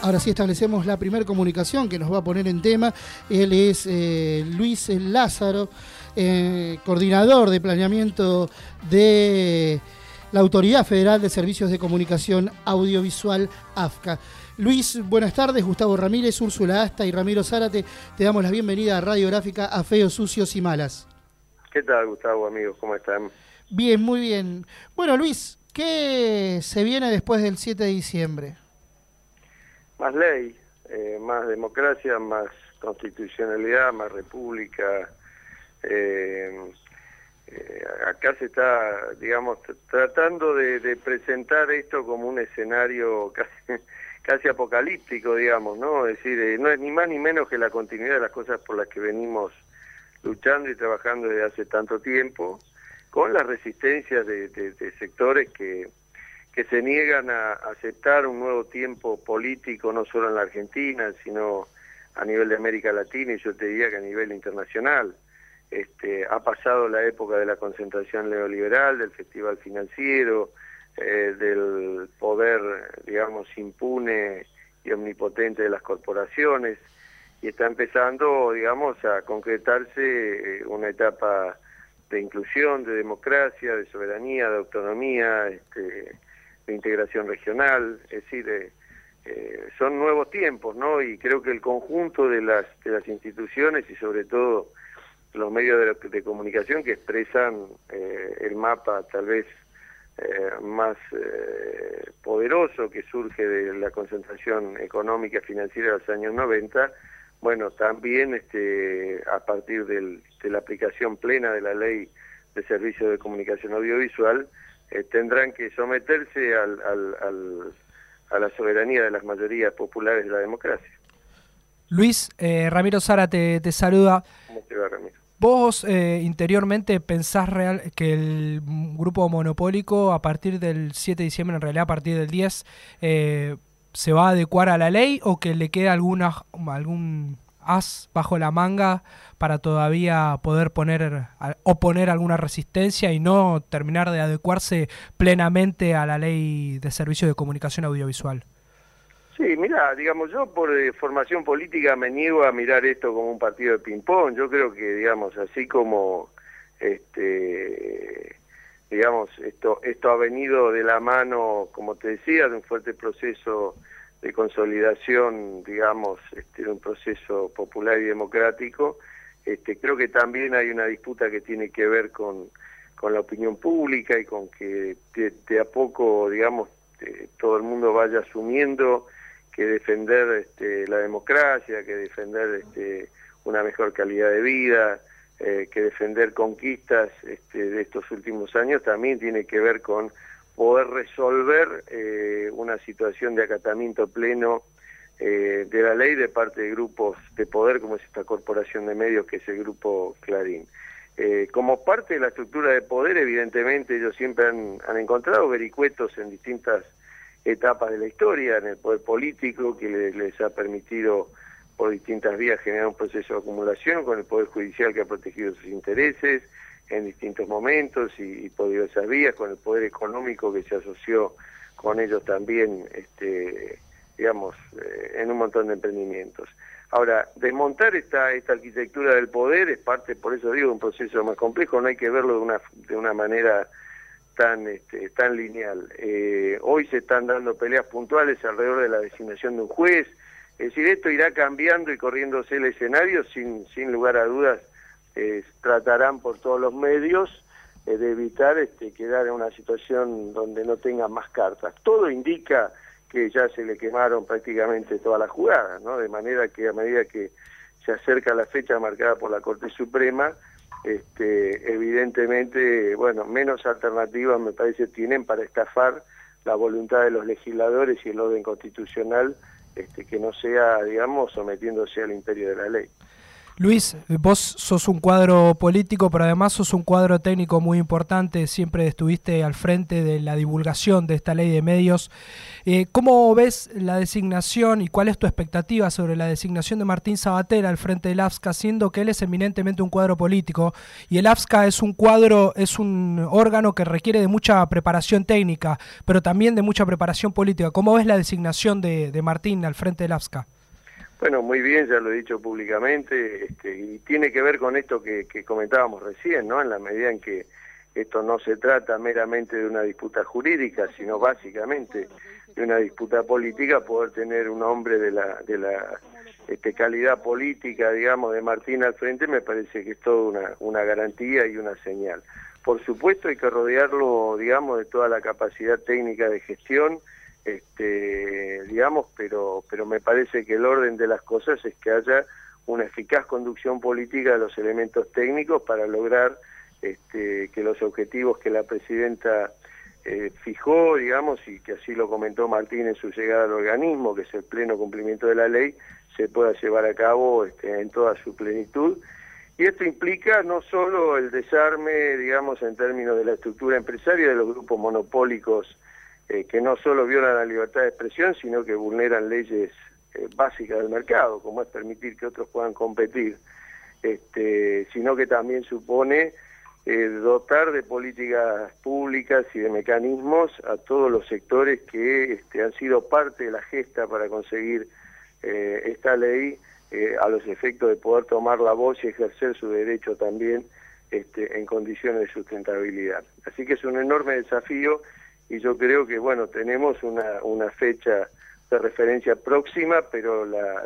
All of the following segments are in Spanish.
Ahora sí establecemos la primera comunicación que nos va a poner en tema. Él es Luis Lázaro, coordinador de planeamiento de la Autoridad Federal de Servicios de Comunicación Audiovisual, AFCA. Luis, buenas tardes. Gustavo Ramírez, Úrsula Asta y Ramiro Zárate, te damos la bienvenida a Radiográfica, a Feos, Sucios y Malas. ¿Qué tal, Gustavo, amigos? ¿Cómo están? Bien, muy bien. Bueno, Luis, ¿qué se viene después del 7 de diciembre? Más ley, más democracia, más constitucionalidad, más república. Acá se está, digamos, tratando de presentar esto como un escenario casi apocalíptico, digamos, ¿no? Es decir, no es ni más ni menos que la continuidad de las cosas por las que venimos luchando y trabajando desde hace tanto tiempo, con las resistencias de sectores que se niegan a aceptar un nuevo tiempo político, no solo en la Argentina, sino a nivel de América Latina, y yo te diría que a nivel internacional. Ha pasado la época de la concentración neoliberal, del festival financiero, del poder, digamos, impune y omnipotente de las corporaciones, y está empezando, digamos, a concretarse una etapa de inclusión, de democracia, de soberanía, de autonomía, de integración regional. Es decir, son nuevos tiempos, ¿no? Y creo que el conjunto de las instituciones y sobre todo los medios de comunicación que expresan el mapa tal vez más poderoso que surge de la concentración económica y financiera de los años 90, bueno, también a partir de la aplicación plena de la Ley de Servicios de Comunicación Audiovisual, tendrán que someterse a la soberanía de las mayorías populares de la democracia. Luis, Ramiro Zárate te saluda. ¿Cómo te va, Ramiro? ¿Vos interiormente pensás que el grupo monopólico a partir del 7 de diciembre, en realidad a partir del 10, se va a adecuar a la ley, o que le queda algún as bajo la manga para todavía poder oponer alguna resistencia y no terminar de adecuarse plenamente a la ley de servicios de comunicación audiovisual? Sí, mira, digamos, yo por formación política me niego a mirar esto como un partido de ping-pong. Yo creo que, digamos, así como, digamos, esto ha venido de la mano, como te decía, de un fuerte proceso de consolidación, digamos, de un proceso popular y democrático. Creo que también hay una disputa que tiene que ver con la opinión pública y con que de a poco, digamos, todo el mundo vaya asumiendo que defender la democracia, que defender una mejor calidad de vida, que defender conquistas de estos últimos años también tiene que ver con poder resolver una situación de acatamiento pleno de la ley de parte de grupos de poder, como es esta corporación de medios que es el Grupo Clarín. Como parte de la estructura de poder, evidentemente ellos siempre han encontrado vericuetos en distintas etapas de la historia, en el poder político, que les ha permitido por distintas vías generar un proceso de acumulación, con el poder judicial que ha protegido sus intereses en distintos momentos y por diversas vías, con el poder económico que se asoció con ellos también, digamos, en un montón de emprendimientos. Ahora, desmontar esta arquitectura del poder es parte, por eso digo, de un proceso más complejo, no hay que verlo de una manera tan lineal. Hoy se están dando peleas puntuales alrededor de la designación de un juez. Es decir, esto irá cambiando y corriéndose el escenario, sin lugar a dudas. Tratarán por todos los medios de evitar quedar en una situación donde no tengan más cartas. Todo indica que ya se le quemaron prácticamente todas las jugadas, ¿no? De manera que a medida que se acerca la fecha marcada por la Corte Suprema, evidentemente, bueno, menos alternativas me parece tienen para estafar la voluntad de los legisladores y el orden constitucional, que no sea, digamos, sometiéndose al imperio de la ley. Luis, vos sos un cuadro político, pero además sos un cuadro técnico muy importante, siempre estuviste al frente de la divulgación de esta ley de medios. ¿Cómo ves la designación y cuál es tu expectativa sobre la designación de Martín Sabater al frente del AFSCA, siendo que él es eminentemente un cuadro político y el AFSCA es un órgano que requiere de mucha preparación técnica, pero también de mucha preparación política? ¿Cómo ves la designación de Martín al frente del AFSCA? Bueno, muy bien, ya lo he dicho públicamente, y tiene que ver con esto que comentábamos recién, ¿no? En la medida en que esto no se trata meramente de una disputa jurídica, sino básicamente de una disputa política, poder tener un hombre de la calidad política, digamos, de Martín al frente, me parece que es toda una garantía y una señal. Por supuesto hay que rodearlo, digamos, de toda la capacidad técnica de gestión, digamos, pero me parece que el orden de las cosas es que haya una eficaz conducción política de los elementos técnicos para lograr que los objetivos que la presidenta fijó, digamos, y que así lo comentó Martín en su llegada al organismo, que es el pleno cumplimiento de la ley, se pueda llevar a cabo en toda su plenitud. Y esto implica no solo el desarme, digamos, en términos de la estructura empresaria de los grupos monopólicos que no solo violan la libertad de expresión, sino que vulneran leyes básicas del mercado, como es permitir que otros puedan competir, sino que también supone dotar de políticas públicas y de mecanismos a todos los sectores que han sido parte de la gesta para conseguir esta ley, a los efectos de poder tomar la voz y ejercer su derecho también en condiciones de sustentabilidad. Así que es un enorme desafío y yo creo que, bueno, tenemos una fecha de referencia próxima, pero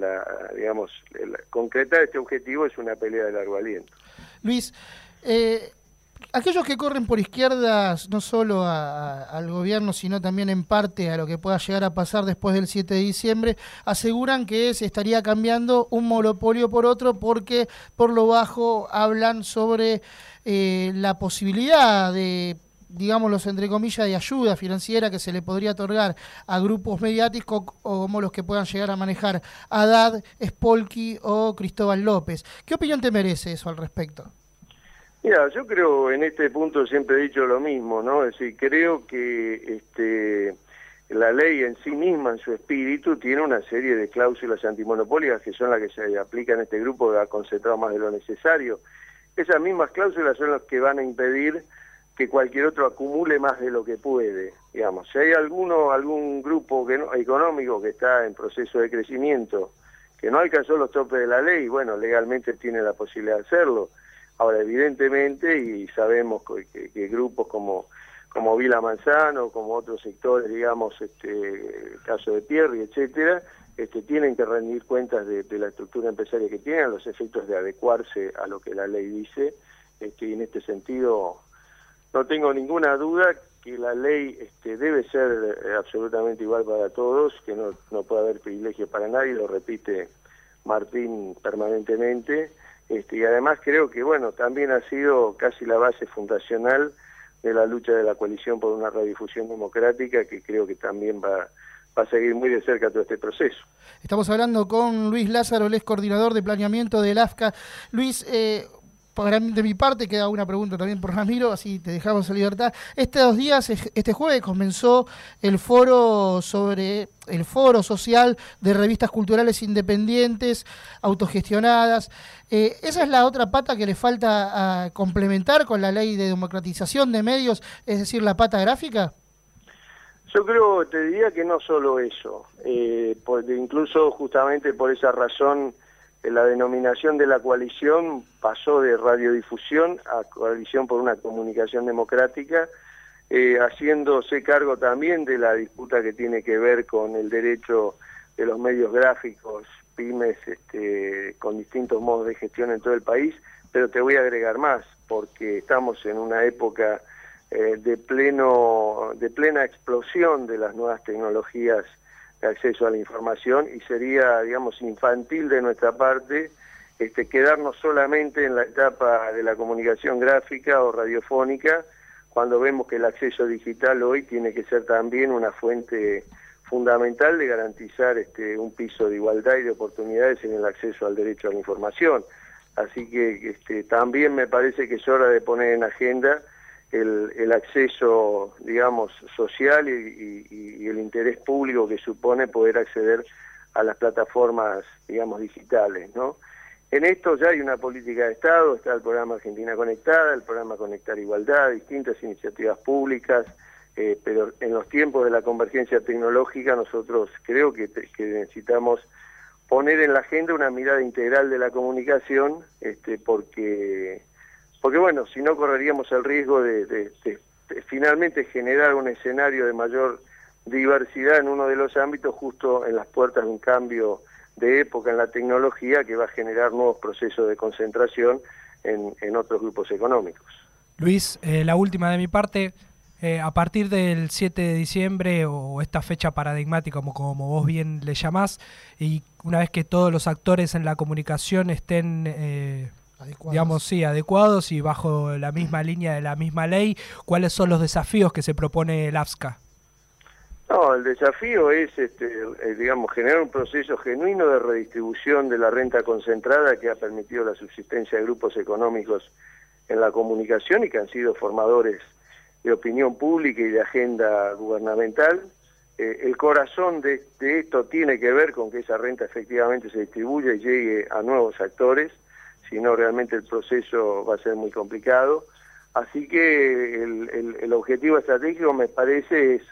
concretar este objetivo es una pelea de largo aliento. Luis, aquellos que corren por izquierdas, no solo al gobierno, sino también en parte a lo que pueda llegar a pasar después del 7 de diciembre, aseguran que se estaría cambiando un monopolio por otro porque por lo bajo hablan sobre la posibilidad de, digámoslos entre comillas, de ayuda financiera que se le podría otorgar a grupos mediáticos como los que puedan llegar a manejar Haddad, Spolky o Cristóbal López. ¿Qué opinión te merece eso al respecto? Mira, yo creo, en este punto siempre he dicho lo mismo, ¿no? Es decir, creo que la ley en sí misma, en su espíritu, tiene una serie de cláusulas antimonopólicas que son las que se aplican a este grupo que ha concentrado más de lo necesario. Esas mismas cláusulas son las que van a impedir que cualquier otro acumule más de lo que puede, digamos. Si hay algún grupo económico que está en proceso de crecimiento, que no alcanzó los topes de la ley, bueno, legalmente tiene la posibilidad de hacerlo. Ahora, evidentemente, y sabemos que grupos como Vila Manzano, como otros sectores, digamos, el caso de Pierri, etcétera, tienen que rendir cuentas de la estructura empresaria que tienen, a los efectos de adecuarse a lo que la ley dice, y en este sentido no tengo ninguna duda que la ley debe ser absolutamente igual para todos, que no puede haber privilegio para nadie, lo repite Martín permanentemente, y además creo que, bueno, también ha sido casi la base fundacional de la lucha de la coalición por una radiodifusión democrática, que creo que también va a seguir muy de cerca todo este proceso. Estamos hablando con Luis Lázaro, el ex coordinador de planeamiento del AFSCA. Luis, de mi parte queda una pregunta también por Ramiro, así te dejamos en libertad. Estos días, este jueves, comenzó el foro social de revistas culturales independientes, autogestionadas. Esa es la otra pata que le falta a complementar con la ley de democratización de medios, es decir, la pata gráfica. Yo creo, te diría que no solo eso, porque incluso justamente por esa razón la denominación de la coalición pasó de radiodifusión a coalición por una comunicación democrática, haciéndose cargo también de la disputa que tiene que ver con el derecho de los medios gráficos, pymes, con distintos modos de gestión en todo el país, pero te voy a agregar más, porque estamos en una época de plena explosión de las nuevas tecnologías de acceso a la información, y sería, digamos, infantil de nuestra parte quedarnos solamente en la etapa de la comunicación gráfica o radiofónica, cuando vemos que el acceso digital hoy tiene que ser también una fuente fundamental de garantizar un piso de igualdad y de oportunidades en el acceso al derecho a la información. así que también me parece que es hora de poner en agenda el acceso, digamos, social y el interés público que supone poder acceder a las plataformas, digamos, digitales, ¿no? En esto ya hay una política de Estado, está el programa Argentina Conectada, el programa Conectar Igualdad, distintas iniciativas públicas, pero en los tiempos de la convergencia tecnológica nosotros creo que necesitamos poner en la agenda una mirada integral de la comunicación, porque bueno, si no correríamos el riesgo de finalmente generar un escenario de mayor diversidad en uno de los ámbitos, justo en las puertas de un cambio de época en la tecnología que va a generar nuevos procesos de concentración en otros grupos económicos. Luis, la última de mi parte, a partir del 7 de diciembre o esta fecha paradigmática, como vos bien le llamás, y una vez que todos los actores en la comunicación estén adecuados y bajo la misma línea de la misma ley, ¿cuáles son los desafíos que se propone el AFSCA? No, el desafío es, digamos, generar un proceso genuino de redistribución de la renta concentrada que ha permitido la subsistencia de grupos económicos en la comunicación y que han sido formadores de opinión pública y de agenda gubernamental. El corazón de esto tiene que ver con que esa renta efectivamente se distribuya y llegue a nuevos actores, si no realmente el proceso va a ser muy complicado. Así que el objetivo estratégico me parece es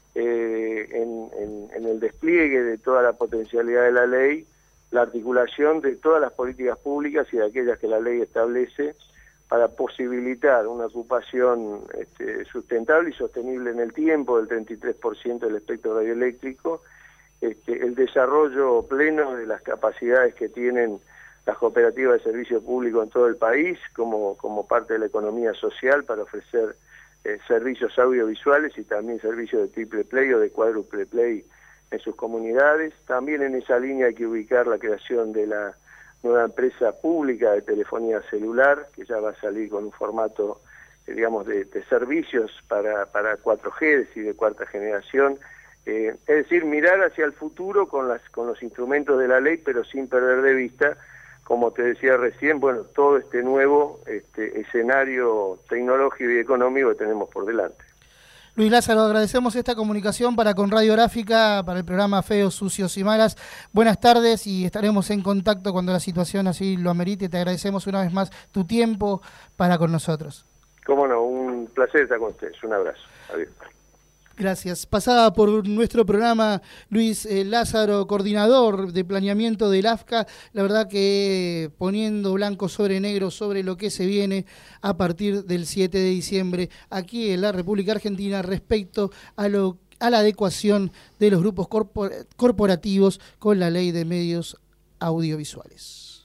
en el despliegue de toda la potencialidad de la ley, la articulación de todas las políticas públicas y de aquellas que la ley establece para posibilitar una ocupación sustentable y sostenible en el tiempo del 33% del espectro radioeléctrico, el desarrollo pleno de las capacidades que tienen las cooperativas de servicio público en todo el país como parte de la economía social para ofrecer servicios audiovisuales y también servicios de triple play o de cuádruple play en sus comunidades. También en esa línea hay que ubicar la creación de la nueva empresa pública de telefonía celular, que ya va a salir con un formato, digamos, de servicios para 4G y de cuarta generación. Es decir, mirar hacia el futuro con los instrumentos de la ley, pero sin perder de vista, como te decía recién, bueno, todo este nuevo escenario tecnológico y económico que tenemos por delante. Luis Lázaro, agradecemos esta comunicación con Radiográfica, para el programa Feos, Sucios y Malas. Buenas tardes y estaremos en contacto cuando la situación así lo amerite. Te agradecemos una vez más tu tiempo para con nosotros. Cómo no, un placer estar con ustedes. Un abrazo. Adiós. Gracias. Pasaba por nuestro programa Luis Lázaro, coordinador de planeamiento del AFSCA. La verdad que poniendo blanco sobre negro sobre lo que se viene a partir del 7 de diciembre aquí en la República Argentina respecto a la adecuación de los grupos corporativos con la ley de medios audiovisuales.